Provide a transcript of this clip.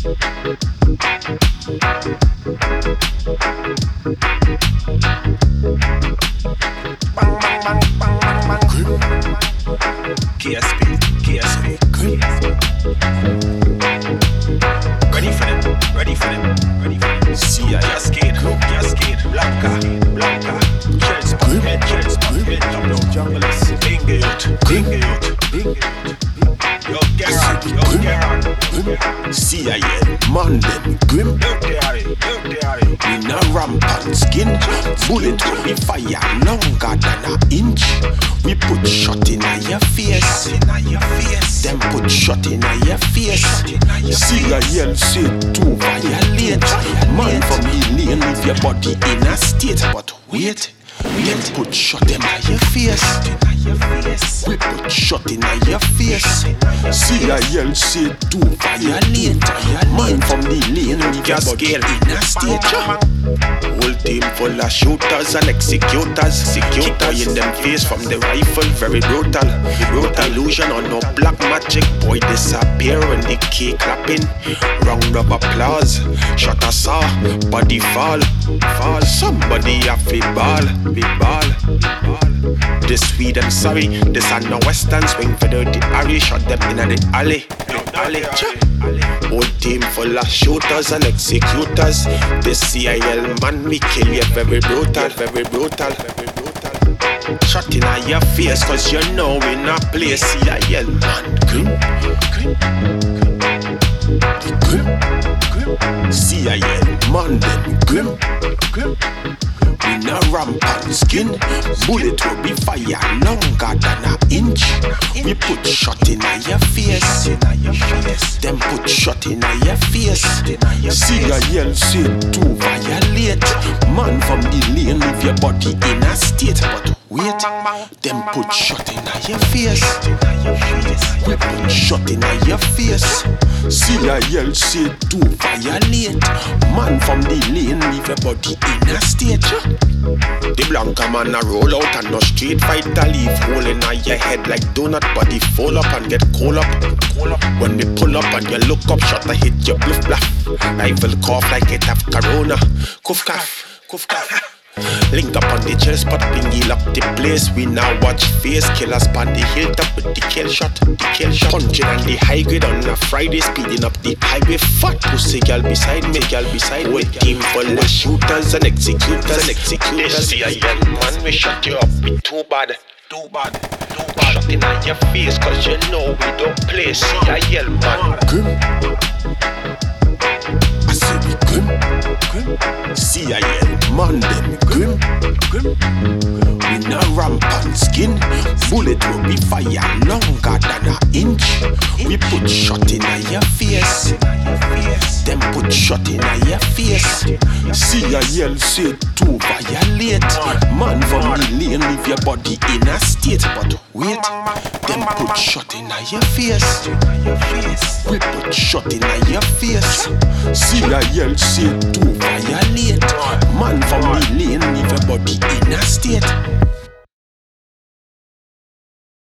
Bang bang bang bang bang bang. KSP, KSP. Ready for them, ready for them, ready for them. See ya, Cascade, Cascade, Blanca, Blanca. Chels, head, Chels, head, junglers. Bingo youth, bingo youth, bingo youth. Yo, Gerard, yo, Gerard. See ya, yeah, man, them grim. Yo, Derry, yo, Derry. In a rampant skin, bullet will be fire longer than an inch. We put shot in your face, them put shot in your face. See ya, yell, say to violate. Man from the lane, leave your body in a state. But wait, we put shot in your face. We put shot in your face. See ya, yell, say to violate. Man from the lane, leave your body in a state. Whole team full of shooters and executors. Secure in them face from the rifle, very brutal. Brutal illusion or no black magic. Boy disappear when the key clapping. Round of applause. Shot a saw, body fall. Somebody have a ball, big ball. This sweet and sorry. This are no western swing for dirty Harry. Shot them in the alley. Whole team full of shooters and executors. This CIL man, we kill you very brutal, very brutal, very brutal. Shot in your face, cause you know we not play CIL man. Grim, grim, grim, grim. CIL man, them grim, grim. We not rampant skin. Bullet will be fire longer than an inch. We put shot in your face. Them put shot in your face. See ya, yell, say to violate. Man from the lane, leave your body in a state. But wait, them put shot in your face. We put shot in your face. See ya, yell, say to violate. Man from the lane, leave your body in a state. The Blanca man a roll out and no street fighter. Leave hole in your head like donut. Body fall up and get cold up. When we pull up and you look up, shot a hit you bluff bluff. Rifle cough like it have corona. Cuff cough, cuff cough. Link up on the chill spot, bingy up the place. We now watch face killers on the hilltop with the kill shot, punching on the high grade on a Friday, speeding up the highway. Fat pussy girl beside me, with team full of shooters and executors. This CIL man, we shot you up with too bad. Shot in your face, cause you know we don't play CIL man. Grim. I say we grim. CIL man, them grim. We not rampant skin. Bullet will be fire longer than an inch. We put shot in your face. Them put shot in your face. CIL say to violate. Man from the lane, leave your body in a state. But wait, them put shot in your face. We put shot in your face. CIL say to violate. Man from the lane, leave your body in a state.